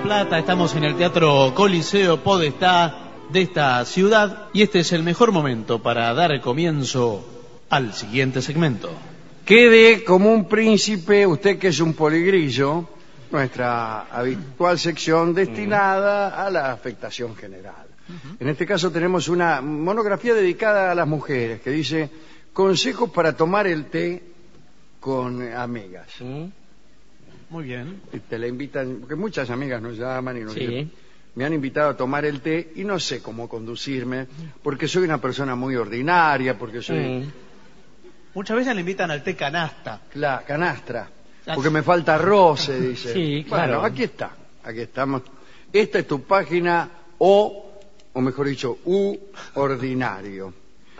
Plata, estamos en el Teatro Coliseo Podestá de esta ciudad y este es el mejor momento para dar comienzo al siguiente segmento. Quede como un príncipe, usted que es un poligrillo, nuestra habitual sección destinada a la afectación general. En este caso tenemos una monografía dedicada a las mujeres que dice consejos para tomar el té con amigas. Muy bien. Te la invitan, porque muchas amigas nos llaman y nos Sí. dicen, me han invitado a tomar el té y no sé cómo conducirme, porque soy una persona muy ordinaria, porque soy Muchas veces le invitan al té canasta. la canastra, porque me falta arroz, se dice. Sí, claro. Bueno, aquí estamos. Esta es tu página O mejor dicho, U ordinario.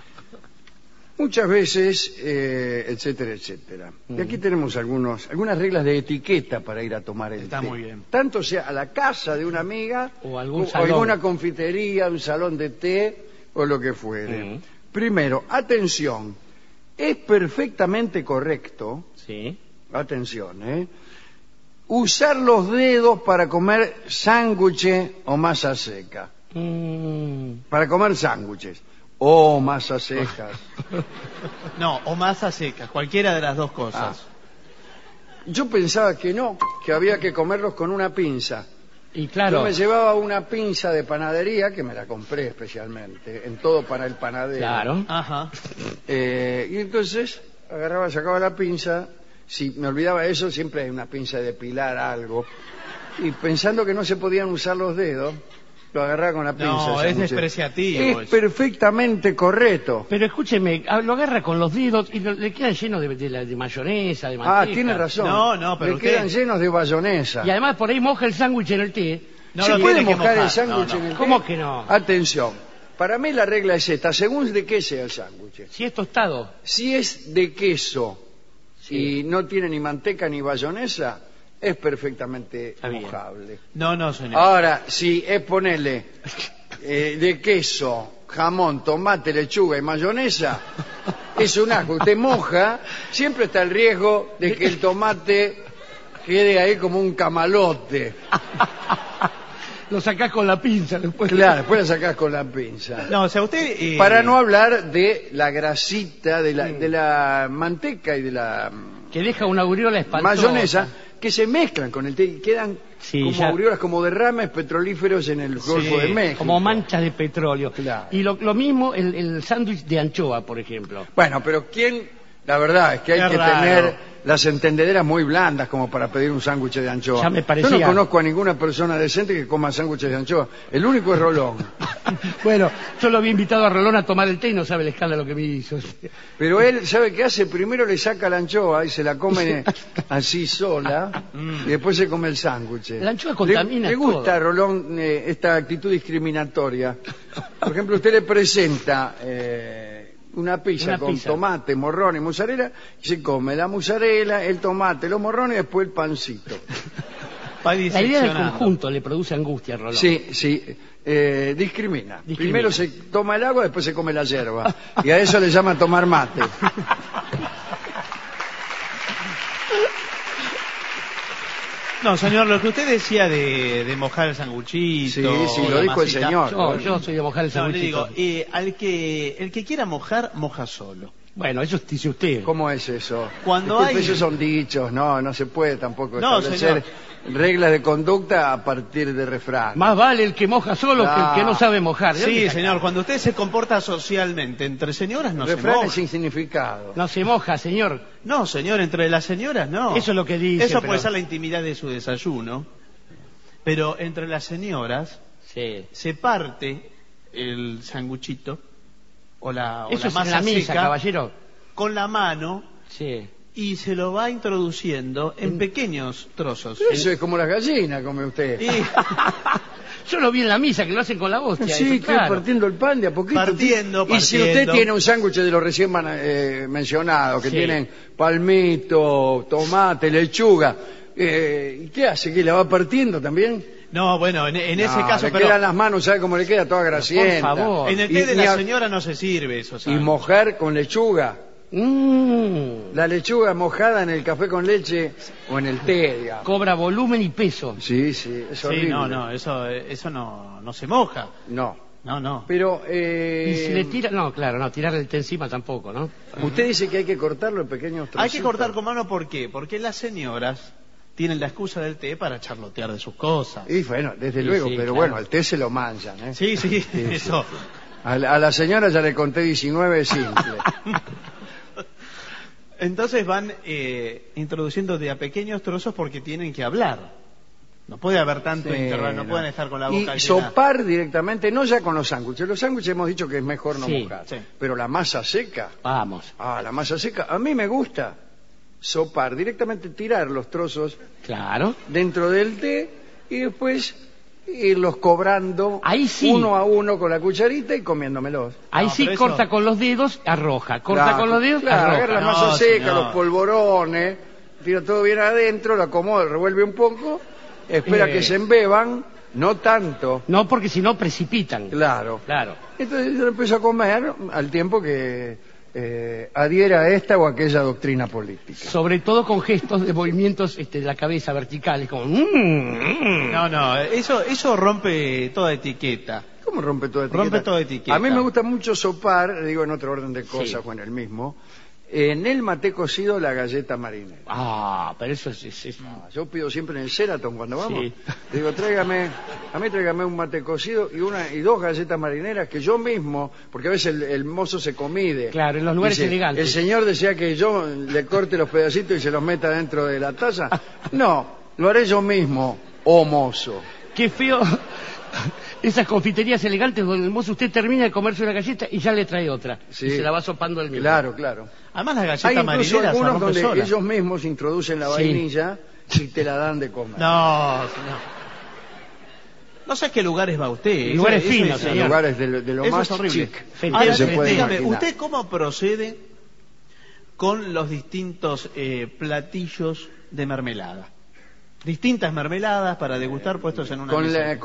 Muchas veces, etcétera, etcétera. Y aquí tenemos algunas reglas de etiqueta para ir a tomar el té. Está muy bien. Tanto sea a la casa de una amiga, O algún o salón. alguna confitería, un salón de té, o lo que fuere. Primero, atención, es perfectamente correcto, Sí. atención, usar los dedos para comer sándwiches o masa seca. Para comer sándwiches o masas secas. No, o masa seca, cualquiera de las dos cosas. Yo pensaba que no, que había que comerlos con una pinza. Y claro. Yo me llevaba una pinza de panadería, que me la compré especialmente, en todo para el panadero. Claro. Ajá. Y entonces agarraba, sacaba la pinza. Si me olvidaba eso, siempre hay una pinza de depilar algo. Y pensando que no se podían usar los dedos, lo agarraba con la pinza. No, es despreciativo. Es perfectamente correcto. Pero escúcheme, lo agarra con los dedos y le quedan llenos de mayonesa, de manteca. Tiene razón. No, pero le usted- quedan llenos de bayonesa. Y además por ahí moja el sándwich en el té. No ¿Se lo puede tiene que mojar mojar. el sándwich No, no. en el té? ¿Cómo que no? Atención. Para mí la regla es esta, según de qué sea el sándwich. Si es tostado. Si es de queso y no tiene ni manteca ni bayonesa, es perfectamente Está bien. mojable. No, señor. Ahora, si es ponerle de queso, jamón, tomate, lechuga y mayonesa, es un asco. Usted moja, siempre está el riesgo de que el tomate quede ahí como un camalote. Lo sacás con la pinza después. Claro, después la sacás con la pinza. No, o sea, usted... Para no hablar de la grasita, de la manteca y de la Que deja una aureola espantosa. mayonesa, que se mezclan con el té y quedan Sí, como ya. aureolas, como derrames petrolíferos en el Golfo de México. Como manchas de petróleo. Claro. Y lo mismo el sándwich de anchoa, por ejemplo. Bueno, pero la verdad es que hay Qué que raro. tener las entendederas muy blandas como para pedir un sándwich de anchoa. Ya me parecía. Yo no conozco a ninguna persona decente que coma sándwiches de anchoa. El único es Rolón. Bueno, yo lo había invitado a Rolón a tomar el té y no sabe el escándalo que me hizo. Pero él, ¿sabe qué hace? Primero le saca la anchoa y se la come así sola y después se come el sándwich. La anchoa contamina ¿Le gusta, todo. Rolón, esta actitud discriminatoria? Por ejemplo, usted le presenta una pizza con tomate, morrón y mozzarella y se come la mozzarella, el tomate, los morrones y después el pancito. Va La idea del diseccionando. conjunto le produce angustia a Rolón. Sí, discrimina. Primero se toma el agua, después se come la yerba. Y a eso le llama tomar mate. No, señor, lo que usted decía de mojar el sanguchito... Sí, o lo la dijo el masita- señor. Yo soy de mojar el No, le sándwich. digo, el que quiera mojar, moja solo. Bueno, eso dice usted. ¿Cómo es eso? Cuando hay- Esos son dichos, no se puede tampoco No, establecer reglas de conducta a partir de refranes. Más vale el que moja solo que el que no sabe mojar. ¿De dónde Sí, saca? señor, cuando usted se comporta socialmente entre señoras no se Refranes moja. sin significado. No se moja, señor. No, señor, entre las señoras no. Eso es lo que dice, Eso pero- puede ser la intimidad de su desayuno. Pero entre las señoras Sí. se parte el sanguchito o la Eso es en masa la misa, seca caballero. con la mano Sí. y se lo va introduciendo en pequeños trozos. Eso es como las gallinas, come usted. Y Yo lo vi en la misa, que lo hacen con la hostia. Sí, eso, que claro. partiendo el pan de a poquito. Partiendo. Y si usted tiene un sándwich de los recién mencionados, que Sí. tienen palmito, tomate, lechuga, ¿y qué hace? ¿Que la va partiendo también? no, bueno, en ese No, caso, le pero quedan las manos, ¿sabe cómo le queda? Toda grasienta. Por favor. en el té de Y la a- señora no se sirve eso, Y ¿sabe? mojar con lechuga. la lechuga mojada en el café con leche o en el té, digamos. Cobra volumen y peso. Sí, es Sí, horrible. no, eso no se moja. No. No. Pero, Y si le tira, no, claro, no, tirarle el té encima tampoco, ¿no? usted dice que hay que cortarlo en pequeños trocitos. Hay que cortar con mano, ¿por qué? Porque las señoras tienen la excusa del té para charlotear de sus cosas. Y bueno, desde Sí, luego, sí, pero claro. bueno, al té se lo manchan, ¿eh? Sí, eso. A la señora ya le conté 19 simple. Entonces van introduciendo de a pequeños trozos porque tienen que hablar. No puede haber tanto Sí, intervalo, no pueden estar con la boca Y llena. sopar directamente, no ya con los sándwiches. Los sándwiches hemos dicho que es mejor no Sí, mojar. sí. Pero la masa seca, Vamos, la masa seca, a mí me gusta sopar, directamente tirar los trozos claro. dentro del té y después irlos cobrando Ahí sí. uno a uno con la cucharita y comiéndomelos. Ahí No, sí pero corta eso- con los dedos, arroja. Corta Claro, con los dedos, claro, arroja. agarra la No, masa seca, señor. los polvorones, tira todo bien adentro, lo acomoda, revuelve un poco, espera que se embeban, no tanto, No, porque si no precipitan. claro. Claro. Entonces yo lo empiezo a comer al tiempo que adhiera a esta o aquella doctrina política. Sobre todo con gestos de movimientos de la cabeza verticales, como... No, eso rompe toda etiqueta. ¿Cómo rompe toda etiqueta? Rompe toda etiqueta. A mí me gusta mucho sopar, digo en otro orden de cosas Sí. o en el mismo, en el mate cocido la galleta marinera. Ah, pero eso es... Yo pido siempre en el Sheraton cuando vamos. Sí. Digo, tráigame un mate cocido y dos galletas marineras que yo mismo, porque a veces el mozo se comide. Claro, en los lugares Dice, elegantes. El señor decía que yo le corte los pedacitos y se los meta dentro de la taza. No, lo haré yo mismo, oh mozo. Qué feo esas confiterías elegantes donde el mozo usted termina de comerse una galleta y ya le trae otra. Sí. Y se la va sopando el mismo. Claro. Además la Hay galleta incluso marinera se algunos rompe donde sola. ellos mismos introducen la Sí. vainilla y te la dan de comer. No, señor. No sé a qué lugares va usted. Lugares Eso finos, es- En señor. lugares de lo Eso más es horrible. chic Ahora, que se puede dígame, imaginar. ¿usted cómo procede con los distintos platillos de mermelada? Distintas mermeladas para degustar puestos en una mesa.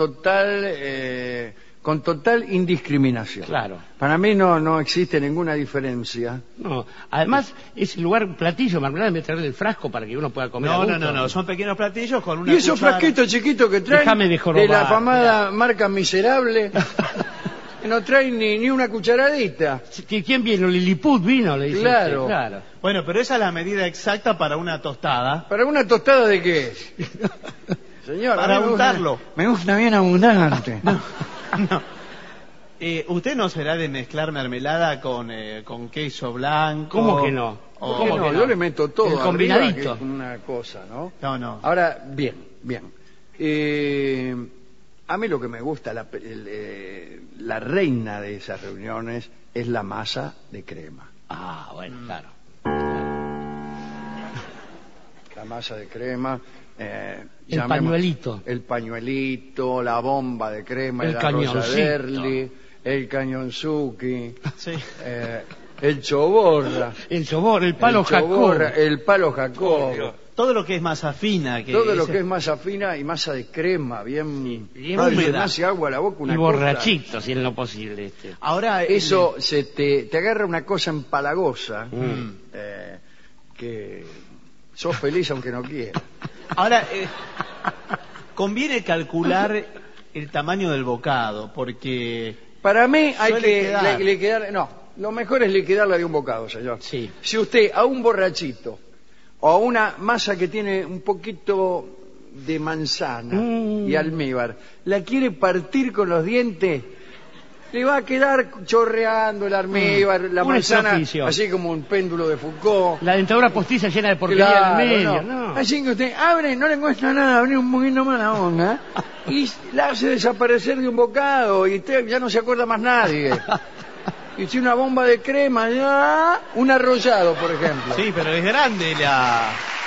Con total indiscriminación. Claro. Para mí no existe ninguna diferencia. No, además, ese lugar, un platillo, mermelada, debe traerle el frasco para que uno pueda comer a gusto. No, son pequeños platillos con una Y esos cuchara. frasquitos chiquitos que traen Déjame de jorobar, la famada marca Miserable, que no traen ni una cucharadita. ¿Quién vino? Lilliput vino, le dice Claro. usted. Claro. Bueno, pero esa es la medida exacta para una tostada. ¿Para una tostada de qué es? Señor, Para a mí me gusta- untarlo. Me gusta bien abundante. No. ¿Usted no será de mezclar mermelada con queso blanco? ¿Cómo que no? O- ¿Cómo que no? Yo le meto todo El arriba, combinadito. que es una cosa, ¿no? No. Ahora, bien. A mí lo que me gusta, la reina de esas reuniones, es la masa de crema. Ah, bueno, claro. La masa de crema. El pañuelito. El pañuelito, la bomba de crema, El la cañoncito. rosaderli, el cañonzuki, Sí. el choborra. El sobor, el palo Jacob. El palo Jacob. Todo lo que es masa fina. Todo lo que es masa fina y masa de crema, bien bien Ay, húmeda. se me hace agua a la boca, una Y cosa. borrachito, si es lo posible. Ahora Eso se te agarra una cosa empalagosa Mm. que sos feliz aunque no quieras. Ahora conviene calcular el tamaño del bocado porque Para mí hay Suele que quedar. liquidar, no, lo mejor es liquidarla de un bocado, señor. Sí. Si usted a un borrachito o a una masa que tiene un poquito de manzana y almíbar, la quiere partir con los dientes, le va a quedar chorreando el almíbar, la Un manzana, estropicio. así como un péndulo de Foucault. La dentadura postiza llena de porquería Claro, en el medio. no. No. Así que usted abre, no le cuesta nada abrir un poquito más la onda y la hace desaparecer de un bocado y usted ya no se acuerda más nadie. Y si una bomba de crema, ya, un arrollado, por ejemplo. sí, pero es grande la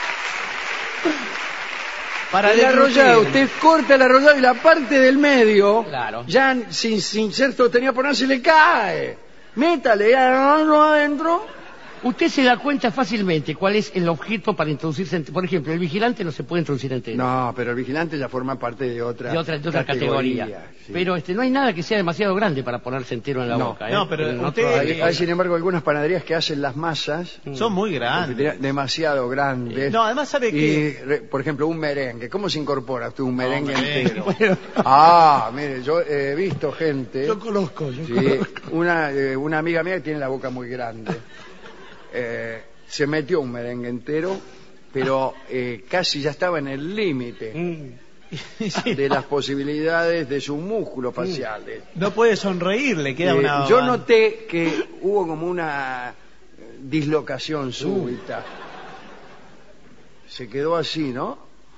para El deglutir. arrollado, usted corta el arrollado y la parte del medio, Claro. ya sin ser sostenida por nada, se le cae. Métale algo adentro Usted se da cuenta fácilmente cuál es el objeto para introducirse. Por ejemplo, el vigilante no se puede introducir entero. No, pero el vigilante ya forma parte de otra categoría. Sí. Pero no hay nada que sea demasiado grande para ponerse entero en la No. boca. No, pero En usted- otro- Hay, sin embargo, algunas panaderías que hacen las masas Son muy grandes. demasiado grandes. No, además sabe que... Por ejemplo, un merengue. ¿Cómo se incorpora usted un merengue merengue. entero? Ah, mire, yo he visto gente... Yo conozco. Sí, una amiga mía que tiene la boca muy grande. Se metió un merengue entero, pero casi ya estaba en el límite de las posibilidades de sus músculos faciales. No puede sonreír, le queda una... Yo noté que hubo como una dislocación súbita. Se quedó así, ¿no?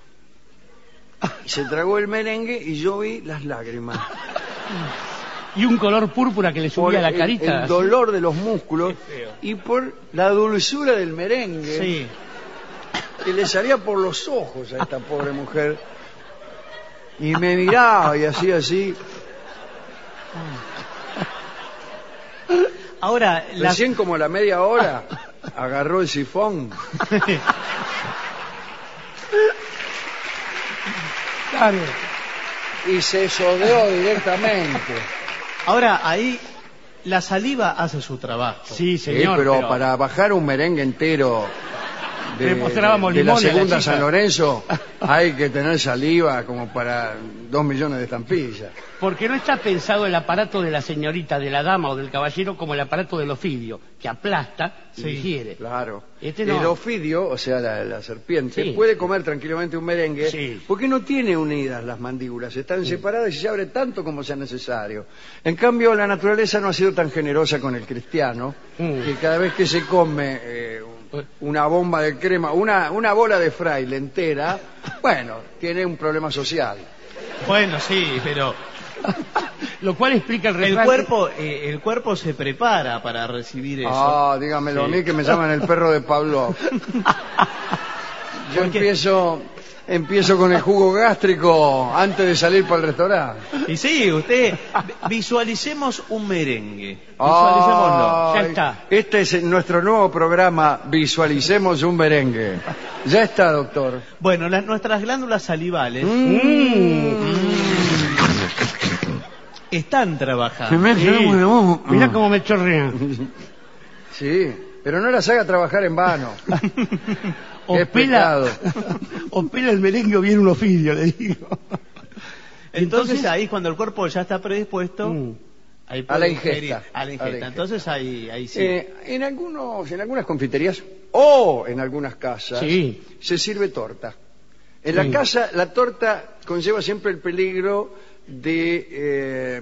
Y se tragó el merengue y yo vi las lágrimas. Y un color púrpura que le Por subía a la carita. el dolor de los músculos y por la dulzura del merengue Sí. que le salía por los ojos a esta pobre mujer. Y me miraba y hacía así. Ahora, Recién como a la media hora agarró el sifón. Claro. Y se sodeó directamente. Ahora, ahí la saliva hace su trabajo. Sí, señor. Pero para bajar un merengue entero Le mostrábamos de la limones a la segunda chica. San Lorenzo hay que tener saliva como para 2 millones de estampillas. Porque no está pensado el aparato de la señorita, de la dama o del caballero como el aparato del ofidio, que aplasta y digiere. Claro. No. El ofidio, o sea, la serpiente, Sí. puede comer tranquilamente un merengue Sí. porque no tiene unidas las mandíbulas, están separadas y se abre tanto como sea necesario. En cambio, la naturaleza no ha sido tan generosa con el cristiano, que cada vez que se come una bomba de crema, una bola de fraile entera, bueno, tiene un problema social. Bueno, sí, pero Lo cual explica el el refrán. el cuerpo se prepara para recibir eso. Ah, dígamelo a mí que me llaman el perro de Pavlov. Yo empiezo con el jugo gástrico antes de salir para el restaurante. Y sí, usted, visualicemos un merengue. Ah, Visualicémoslo. Ya está. Este es nuestro nuevo programa, Visualicemos un merengue. Ya está, doctor. Bueno, nuestras glándulas salivales están trabajando. Mirá cómo me chorrea. Sí, pero no las haga trabajar en vano. O Qué pecado. pela el merengue o viene un ofidio, le digo. Entonces ahí cuando el cuerpo ya está predispuesto, ahí A la puede ingesta. ingerir, a la ingesta. Entonces ahí sí. En algunas confiterías o en algunas casas Sí. se sirve torta. En la casa la torta conlleva siempre el peligro de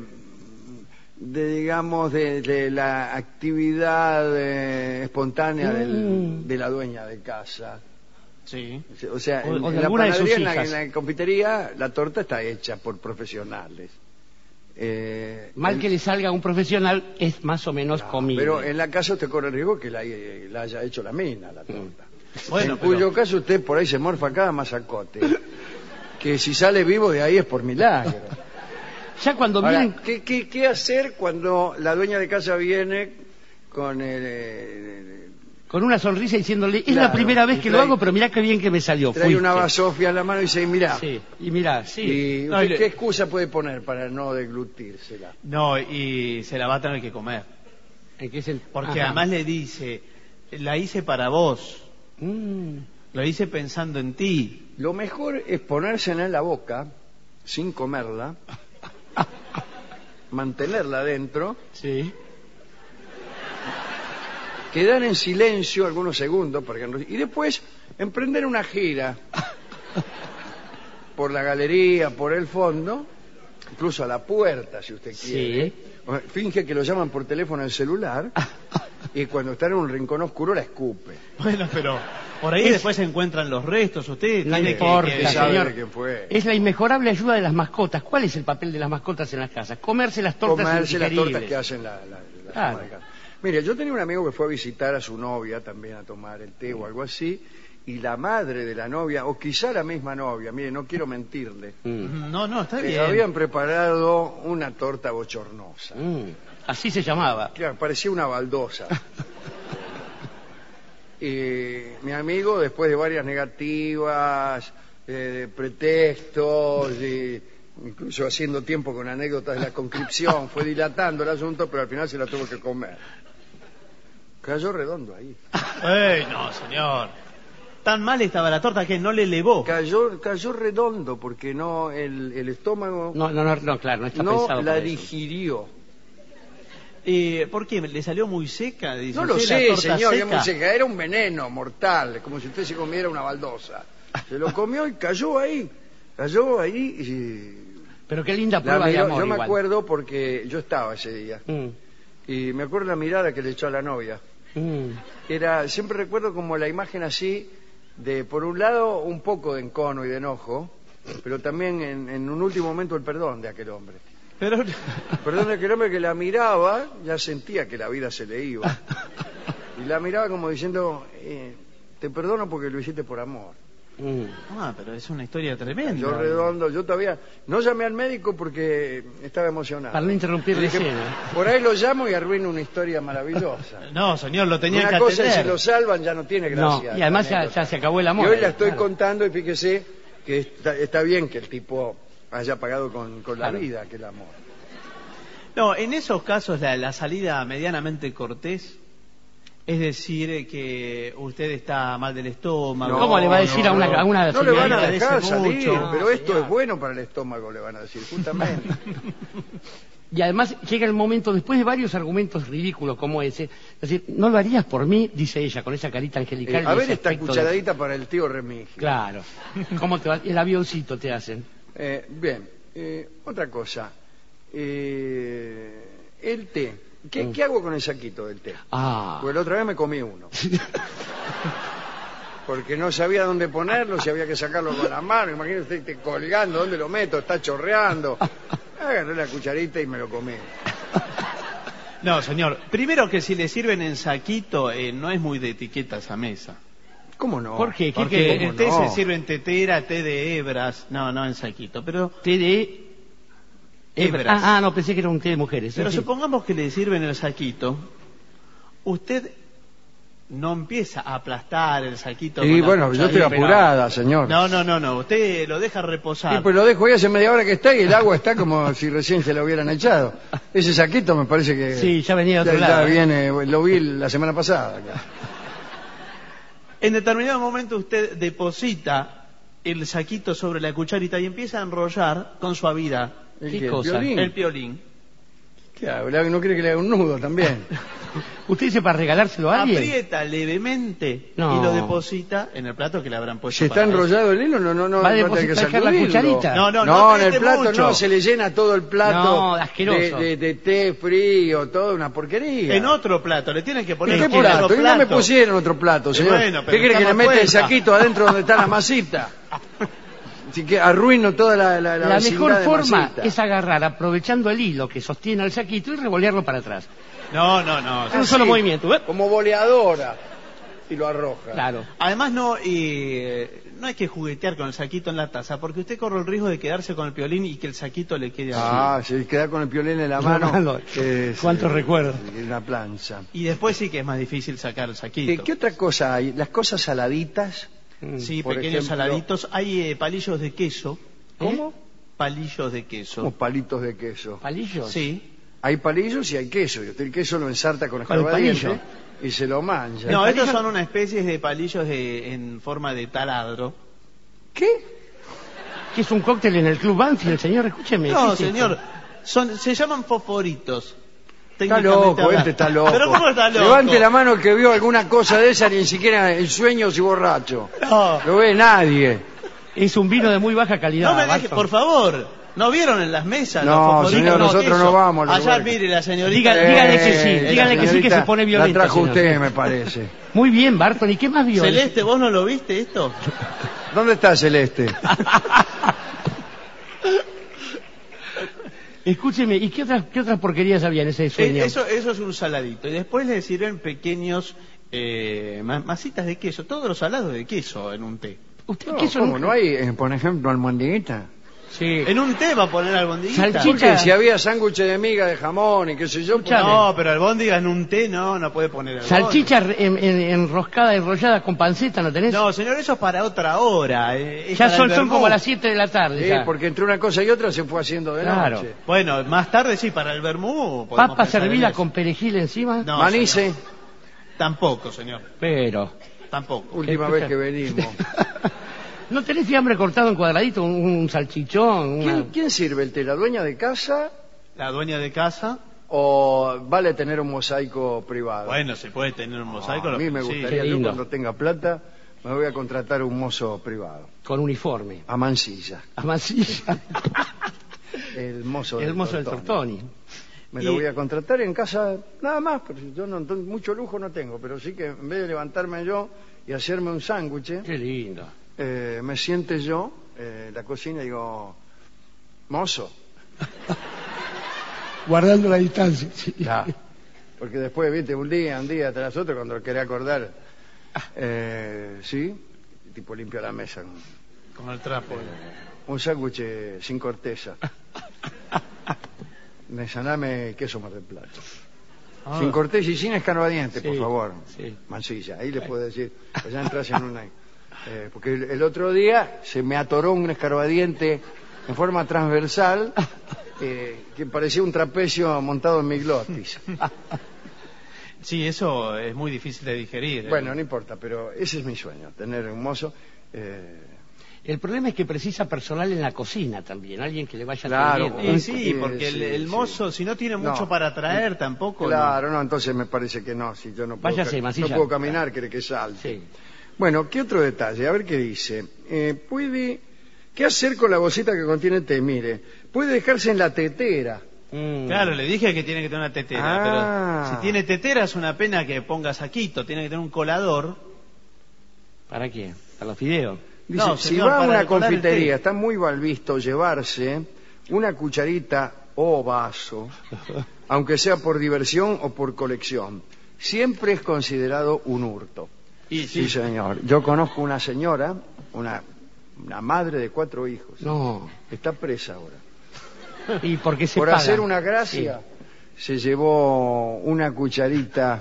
la actividad espontánea de la dueña de casa. Sí. O sea, O de en la alguna de sus panadería, hijas. en la confitería, la torta está hecha por profesionales. Mal que le salga a un profesional, es más o menos comible. Pero en la casa usted corre el riesgo que la haya hecho la mina, la torta. Bueno, En cuyo caso usted por ahí se morfa cada masacote. Que si sale vivo de ahí es por milagro. Ya cuando Ahora, vienen... ¿qué hacer cuando la dueña de casa viene con Con una sonrisa diciéndole, es Claro, la primera vez y que lo trae- hago, pero mirá qué bien que me salió. trae fuiste. una basofia en la mano y dice, mirá, Sí, y mirá, sí. ¿y No, usted y qué excusa puede poner para no deglutírsela? No, y se la va a tener que comer. ¿En qué sen- Porque Ajá. además le dice, la hice para vos, lo hice pensando en ti. Lo mejor es ponérsela en la boca, sin comerla, mantenerla adentro, Sí. quedar en silencio algunos segundos y después emprender una gira por la galería, por el fondo, incluso a la puerta si usted quiere. Finge que lo llaman por teléfono en celular y cuando está en un rincón oscuro la escupe. Bueno, pero por ahí después se encuentran los restos. Usted No tiene importa, Usted sabe señor. de quién fue. Es la inmejorable ayuda de las mascotas. ¿Cuál es el papel de las mascotas en las casas? Comerse las tortas Comerse las indigeribles. tortas que hacen la Claro. ama de casa. Mire, yo tenía un amigo que fue a visitar a su novia también a tomar el té o algo así, y la madre de la novia, o quizá la misma novia, mire, no quiero mentirle, No, está bien. habían preparado una torta bochornosa. Así se llamaba. Claro, parecía una baldosa. mi amigo, después de varias negativas, pretextos, incluso haciendo tiempo con anécdotas de la conscripción, fue dilatando el asunto, pero al final se la tuvo que comer. Cayó redondo ahí. No, señor. Tan mal estaba la torta que no le elevó. Cayó redondo porque no el estómago No, claro, no está no pensado la para eso. digirió. ¿Por qué? ¿Le salió muy seca? Dice No lo usted, la sé, torta señor, seca. muy seca. Era un veneno mortal, como si usted se comiera una baldosa. Se lo comió y cayó ahí. Cayó ahí y... Pero qué linda La prueba de miró- amor yo me igual. acuerdo porque yo estaba ese día. Mm, Y me acuerdo la mirada que le echó a la novia. Siempre recuerdo como la imagen así de, por un lado, un poco de encono y de enojo, pero también en un último momento el perdón de aquel hombre. Pero... Perdón de aquel hombre que la miraba, ya sentía que la vida se le iba. Y la miraba como diciendo, te perdono porque lo hiciste por amor. pero es una historia tremenda. Yo redondo, yo todavía no llamé al médico porque estaba emocionado. Para no interrumpir la Dije, escena. por ahí lo llamo y arruino una historia maravillosa. No, señor, lo tenía que Una cosa es atender. si lo salvan ya no tiene No, gracia. y además la ya anécdota. se acabó el amor. Y hoy la estoy claro. contando y fíjese que está bien que el tipo haya pagado con la Claro. vida aquel amor. No, en esos casos la salida medianamente cortés, es decir, que usted está mal del estómago. ¿Cómo le va a decir a una No le van a señorita? dejar Agradece salir, mucho. pero No, esto señor. es bueno para el estómago, le van a decir, justamente. Y además llega el momento, después de varios argumentos ridículos como ese, es decir, no lo harías por mí, dice ella, con esa carita angelical. A y ver ese esta aspecto de- cucharadita para el tío Remigio. Claro. ¿Cómo te va? El avioncito te hacen. Bien, otra cosa. El té. ¿Qué hago con el saquito del té? Porque la otra vez me comí uno. Porque no sabía dónde ponerlo, si había que sacarlo con la mano. Imagínate usted colgando, ¿dónde lo meto? Está chorreando. Agarré la cucharita y me lo comí. No, señor. Primero que si le sirven en saquito, no es muy de etiqueta esa mesa. ¿Cómo no? ¿Por qué? Porque ¿Cómo el té no? se sirve en tetera, té de hebras. No, no en saquito. Pero Té de... hebras. No, pensé que era un té de mujeres. Pero Sí. supongamos que le sirven el saquito, usted no empieza a aplastar el saquito. Y con la bueno, yo estoy cucharita. apurada, señor. No, usted lo deja reposar. Sí, pues lo dejo ahí hace media hora que está y el agua está como si recién se lo hubieran echado. Ese saquito me parece que... Sí, ya venía de otro ya lado. viene, lo vi la semana pasada. En determinado momento usted deposita el saquito sobre la cucharita y empieza a enrollar con suavidad ¿Qué cosa? el piolín. ¿Qué hago? ¿No quiere que le haga un nudo también? ¿Usted dice para regalárselo a alguien? Aprieta levemente No. y lo deposita en el plato que le habrán puesto. Si está para eso. enrollado el hilo, no Va a no tiene que dejar la sacudirlo. cucharita. No, No, no en el apriete plato mucho. no, se le llena todo el plato No, asqueroso. de té frío, toda una porquería. En otro plato, le tienen que poner ¿En qué otro plato? Y no me pusieron otro plato, señor. bueno, pero ¿Qué quiere que le estamos meta el cuenta. saquito adentro donde está la masita? Así que arruino toda la La vecindad mejor de forma masita. es agarrar, aprovechando el hilo que sostiene al saquito y revolearlo para atrás. No. Es un solo movimiento. ¿eh? Como boleadora. Y lo arroja. Claro. Además no hay que juguetear con el saquito en la taza, porque usted corre el riesgo de quedarse con el piolín y que el saquito le quede así. Se queda con el piolín en la La mano. mano. ¿Cuántos recuerdos? Una plancha. Y después sí que es más difícil sacar el saquito. ¿Qué otra cosa hay? Las cosas saladitas. Sí, Por pequeños ejemplo- saladitos. Hay palillos de queso. ¿Cómo? Palillos de queso. Como palitos de queso. ¿Palillos? Sí. Hay palillos y hay queso. Y usted el queso lo ensarta con ¿Con el escarbadiente palillo? y se lo mancha. No, palillo? estos son una especie de palillos en forma de taladro. ¿Qué? ¿Qué es un cóctel en el Club Banfield, señor? Escúcheme. ¿qué No, es esto? señor. Se llaman fosforitos. Está técnicamente loco, hablando. este está loco. Pero ¿cómo está loco? Levante la mano el que vio alguna cosa de esa, ni siquiera en sueños y borracho. No, Lo ve nadie. Es un vino de muy baja calidad. no me deje, Barton. por favor. ¿No vieron en las mesas No, los fosforitos señor, con nosotros queso? no vamos a los Allá lugares. mire la señorita. Dígale que sí, la dígale que sí, que señorita se pone violenta, La trajo señor. usted, me parece. Muy bien, Barton. ¿Y qué más vio? Celeste, ¿vos no lo viste esto? ¿Dónde está Celeste? Escúcheme, ¿y qué otras porquerías había en ese sueño? Eso es un saladito. Y después le sirven pequeños masitas de queso. Todos los salados de queso en un té. ¿Usted No, queso ¿cómo? nunca- ¿No hay, por ejemplo, almohadiguita? Sí. En un té va a poner albondiguita. Salchicha. ¿Por qué? Si había sándwiches de miga, de jamón y qué sé yo. Escuchame. No, pero albóndiga en un té no puede poner albóndiga. Salchicha enroscada, enrollada con panceta, ¿no tenés? No, señor, eso es para otra hora. Es ya para son el vermú. como las 7 de la tarde. Sí, ya. porque entre una cosa y otra se fue haciendo de Claro. noche. Bueno, más tarde sí, para el vermú. podemos ¿Papa pensar en servida eso. con perejil encima? No, Manice, señor. Tampoco, señor. Pero... Tampoco. última vez que venimos. ¿No tenés fiambre cortado en cuadradito? Un salchichón. ¿Quién sirve el té? ¿La dueña de casa La dueña de casa. o vale tener un mosaico privado? Bueno, se puede tener un mosaico. A lo mí que- me sí. gustaría, Qué yo lindo. cuando tenga plata, me voy a contratar un mozo privado. Con uniforme. A Mansilla, A Mansilla. el mozo El mozo del Tortoni. Me lo Y- voy a contratar en casa, nada más, pero yo no, mucho lujo no tengo, pero sí que en vez de levantarme yo y hacerme un sándwich, Qué lindo. me siente yo en la cocina y digo, mozo. Guardando la distancia. Ya. Porque después, viste, un día tras otro, cuando quería acordar, sí, tipo limpio la mesa. Con el trapo. Un sándwich sin corteza. Me saname queso Mar del Plata. Ah. Sin corteza y sin escarbadiente, por Sí, favor. sí. Mansilla, ahí le puedo decir. Ya entras en una... porque el otro día se me atoró un escarbadiente en forma transversal que parecía un trapecio montado en mi glotis. Sí, eso es muy difícil de digerir. Bueno, no importa, pero ese es mi sueño, tener un mozo. El problema es que precisa personal en la cocina también, alguien que le vaya Claro. atendiendo. Y sí, porque el mozo, si no tiene mucho No. para traer, tampoco. Claro, no, entonces me parece que no. Si yo no puedo, Váyase, no Mansilla. puedo caminar, quiere que salte. Sí. Bueno, ¿qué otro detalle? A ver qué dice. ¿Qué hacer con la bolsita que contiene té? Mire, puede dejarse en la tetera. Claro, le dije que tiene que tener una tetera, Ah. pero si tiene tetera es una pena que ponga saquito, tiene que tener un colador. ¿Para qué? ¿Para los fideos? Dice, No, si señor, va a para una decorar el confitería, té. está muy mal visto llevarse una cucharita o vaso, aunque sea por diversión o por colección. Siempre es considerado un hurto. Y Sí, señor. Yo conozco una señora, una madre de 4 hijos. No. Está presa ahora. ¿Y por qué se Por paga? hacer una gracia, se llevó una cucharita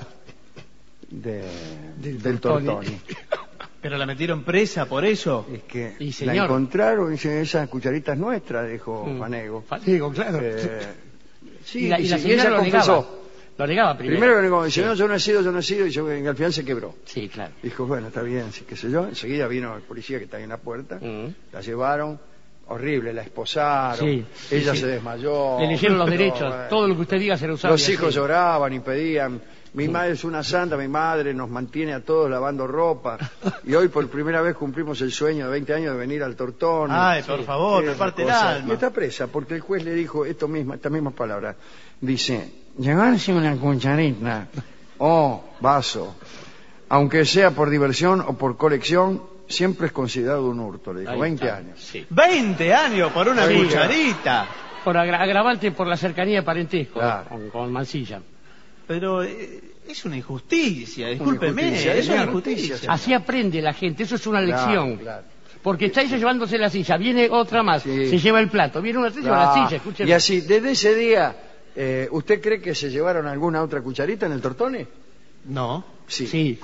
del Tortoni. Pero la metieron presa por eso. Es que Y, la señor. encontraron, dice, esa cucharita es nuestra, dijo Fanego. Fanego, claro. Sí, y la dice, señora ella lo confesó. negaba. Lo negaba primero. Primero que negó, dice, no, yo no he sido, y al final se quebró. Sí, claro. Dijo, bueno, está bien, sí, qué sé yo. Enseguida vino el policía que está ahí en la puerta, Mm. la llevaron, horrible, la esposaron, Sí, ella sí. se desmayó. Le leyeron los No, derechos. bueno. Todo lo que usted diga será usado. Los hijos lloraban y pedían, mi madre es una santa, mi madre nos mantiene a todos lavando ropa, y hoy por primera vez cumplimos el sueño de 20 años de venir al Tortón. Ay, por favor, me parte el Y alma. está presa, porque el juez le dijo estas mismas palabras. Dice, llevarse una cucharita o vaso, aunque sea por diversión o por colección, siempre es considerado un hurto, le dijo, Ahí 20 está. años. Sí. 20 años por una Sí. cucharita. Por agravante por la cercanía de parentesco Claro. con Mansilla. Pero es una injusticia, discúlpeme, injusticia, es una señor. injusticia. Sí. Así aprende la gente, eso es una Claro, lección. claro. Porque está ella llevándose la silla, viene otra más, Sí. se lleva el plato, viene una tercera, lleva la Ah, silla, escúcheme. y así, desde ese día, ¿usted cree que se llevaron alguna otra cucharita en el Tortone? No. Sí. Sí.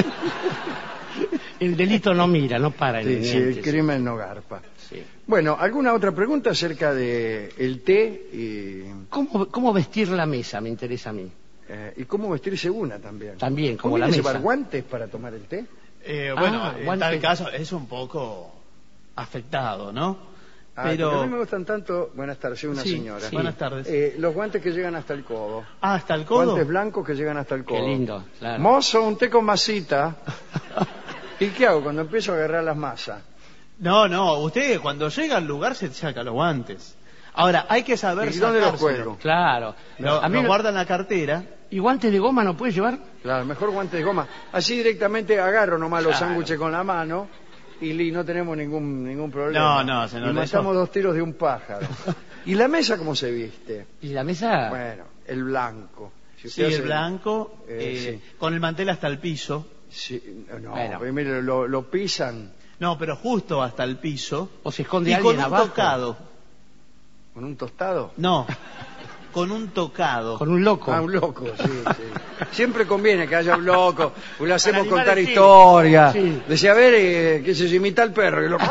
El delito no mira, no para en Sí, el sí, diente, el crimen no garpa. sí. Bueno, ¿alguna otra pregunta acerca de el té ¿Cómo vestir la mesa? Me interesa a mí. y cómo vestirse una también? También, como ¿Conviene la mesa. llevar guantes para tomar el té? Bueno, en guante. tal caso es un poco afectado, ¿no? Porque Pero a mí me gustan tanto... Buenas tardes, soy una Sí, señora. sí. Buenas tardes. Los guantes que llegan hasta el codo. hasta el codo. Guantes blancos que llegan hasta el codo. Qué lindo, claro. Mozo, un té con masita. ¿Y qué hago cuando empiezo a agarrar las masas? No, usted cuando llega al lugar se saca los guantes. Ahora, hay que saber ¿Y dónde los sacárselo. cuelgo? Claro. Lo A mí no- guarda en la cartera. ¿Y guantes de goma no puede llevar? Claro, mejor guantes de goma. Así directamente agarro nomás los Claro. sándwiches con la mano y no tenemos ningún problema. No, señor, Y matamos eso- 2 tiros de un pájaro. ¿Y la mesa cómo se viste? ¿Y la mesa? Bueno, el blanco. Si Sí, usted el hace- blanco, sí. con el mantel hasta el piso. Sí, no, Bueno. pero mire, lo pisan. No, pero justo hasta el piso. ¿O se esconde Y alguien con un abajo? tocado. ¿Con un tostado? No, con un tocado. Con un loco. Ah, un loco, sí, sí. Siempre conviene que haya un loco, pues le hacemos animar contar el cine. historias. Sí. Decía, a ver, qué sé yo, imita al perro. Y el loco,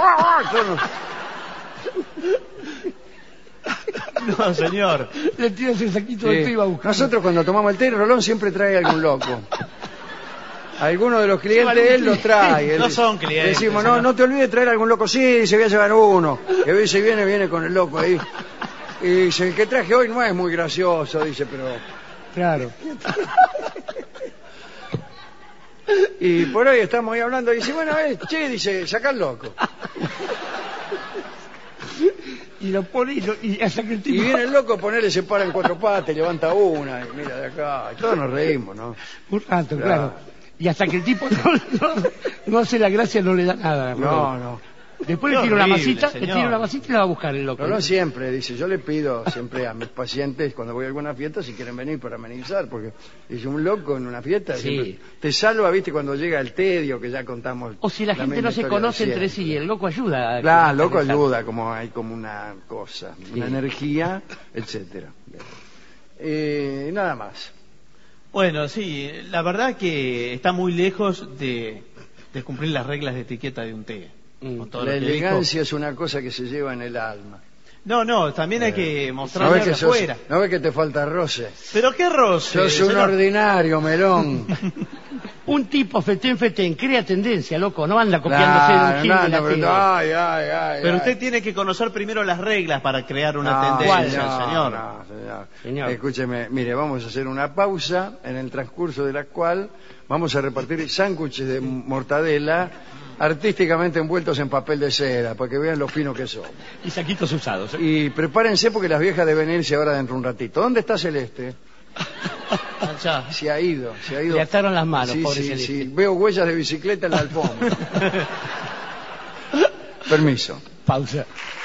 No, señor. Le tiras el saquito Sí. de té y va a buscar. Nosotros cuando tomamos el té, Rolón siempre trae algún loco. Alguno de los clientes Lleva él algún lo trae. No Él- son clientes, Decimos, señor. no te olvides de traer algún loco. Sí, se voy a llevar uno. Que a veces viene con el loco ahí. Y dice, el que traje hoy no es muy gracioso, dice, pero... Claro. Y por ahí estamos ahí hablando y dice, bueno, che, dice, saca el loco. Y lo pone y hasta que el Y tipo... viene el loco, ponele, se para en cuatro patas, levanta una, y mira de acá, y todos nos reímos, ¿no? Un rato, Claro. claro. Y hasta que el tipo no hace la gracia, no le da nada. No. Después Qué le tira una horrible, masita, señor. le tira una masita y la va a buscar el loco. No siempre, dice, yo le pido siempre a mis pacientes cuando voy a alguna fiesta si quieren venir para amenizar, porque dice un loco en una fiesta Sí. siempre te salva, viste, cuando llega el tedio que ya contamos. O si la gente misma no se historia de conoce entre siempre. sí, el loco ayuda. Claro, loco ayuda, como hay como una cosa, una energía, etcétera. Nada más. Bueno, sí, la verdad que está muy lejos de cumplir las reglas de etiqueta de un té. Con todo La lo que dijo. elegancia es una cosa que se lleva en el alma. No, también hay que ¿No mostrarlo ves, de que afuera. ¿No ves que te falta roce? Pero qué roce. Sos un señor. ordinario, melón. Un tipo fetén, crea tendencia, loco, no anda copiándose de un Claro, gil de la tele. ay. Pero usted tiene que conocer primero las reglas para crear una No, tendencia, señor. no, señor. Señor. Escúcheme, mire, vamos a hacer una pausa en el transcurso de la cual vamos a repartir sándwiches de mortadela artísticamente envueltos en papel de seda, para que vean lo fino que somos. Y saquitos usados. Y prepárense porque las viejas deben irse ahora dentro de un ratito. ¿Dónde está Celeste? Allá. Se ha ido. Le ataron las manos, Sí, pobre sí, Celeste. sí. Veo huellas de bicicleta en la alfombra. Permiso. Pausa.